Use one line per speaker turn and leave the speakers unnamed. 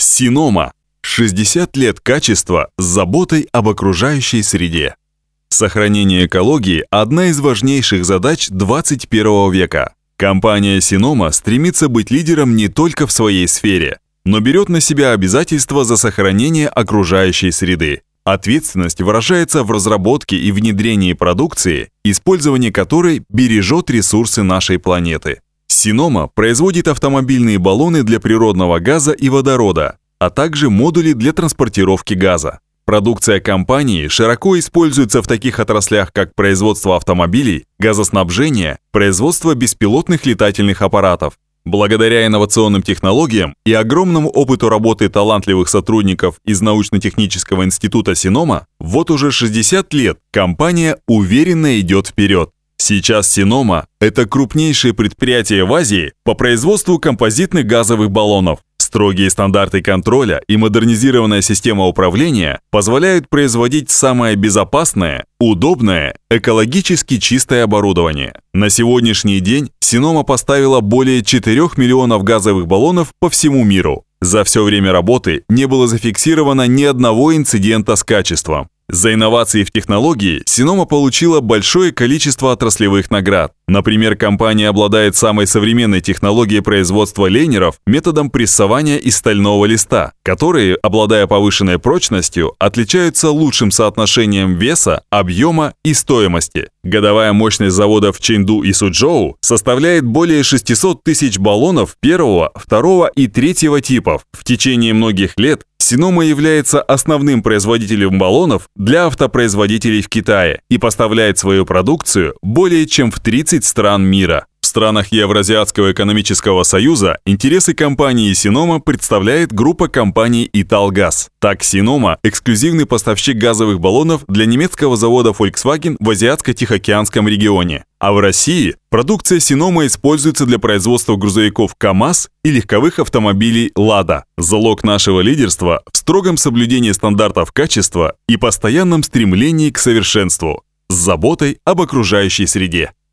Синома. 60 лет качества с заботой об окружающей среде. Сохранение экологии – одна из важнейших задач 21 века. Компания Синома стремится быть лидером не только в своей сфере, но берет на себя обязательства за сохранение окружающей среды. Ответственность выражается в разработке и внедрении продукции, использование которой бережет ресурсы нашей планеты. Синома производит автомобильные баллоны для природного газа и водорода, а также модули для транспортировки газа. Продукция компании широко используется в таких отраслях, как производство автомобилей, газоснабжение, производство беспилотных летательных аппаратов. Благодаря инновационным технологиям и огромному опыту работы талантливых сотрудников из научно-технического института Синома, вот уже 60 лет компания уверенно идет вперед. Сейчас Синома – это крупнейшее предприятие в Азии по производству композитных газовых баллонов. Строгие стандарты контроля и модернизированная система управления позволяют производить самое безопасное, удобное, экологически чистое оборудование. На сегодняшний день Синома поставила более 4 миллионов газовых баллонов по всему миру. За все время работы не было зафиксировано ни одного инцидента с качеством. За инновации в технологии Синома получила большое количество отраслевых наград. Например, компания обладает самой современной технологией производства лейнеров методом прессования из стального листа, которые, обладая повышенной прочностью, отличаются лучшим соотношением веса, объема и стоимости. Годовая мощность заводов в Чэньду и Сучжоу составляет более 600 тысяч баллонов первого, второго и третьего типов. В течение многих лет Синома является основным производителем баллонов для автопроизводителей в Китае и поставляет свою продукцию более чем в 30 стран мира. В странах Евразиатского экономического союза интересы компании Синома представляет группа компаний Италгаз. Так, Синома – эксклюзивный поставщик газовых баллонов для немецкого завода Volkswagen в Азиатско-Тихоокеанском регионе. А в России продукция Синома используется для производства грузовиков КАМАЗ и легковых автомобилей «Лада». Залог нашего лидерства в строгом соблюдении стандартов качества и постоянном стремлении к совершенству с заботой об окружающей среде.